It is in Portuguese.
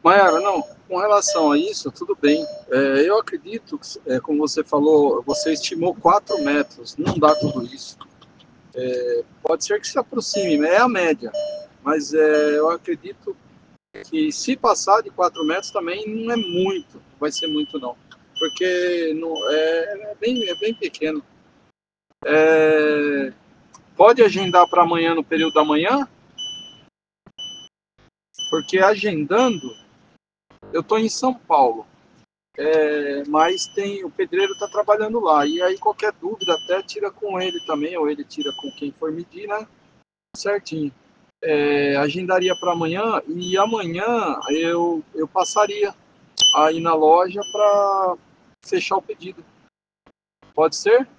Maiara, não, com relação a isso, tudo bem. Eu acredito, como você falou, você estimou 4 metros, não dá tudo isso. Pode ser que se aproxime, é a média, mas eu acredito que se passar de 4 metros também não é muito, não vai ser muito não, porque não, é bem pequeno. Pode agendar para amanhã, no período da manhã, porque agendando, eu estou em São Paulo. Mas o pedreiro está trabalhando lá. E aí qualquer dúvida até tira com ele também, ou ele tira com quem for medir, né? Certinho. Agendaria para amanhã e amanhã eu passaria aí na loja para fechar o pedido. Pode ser?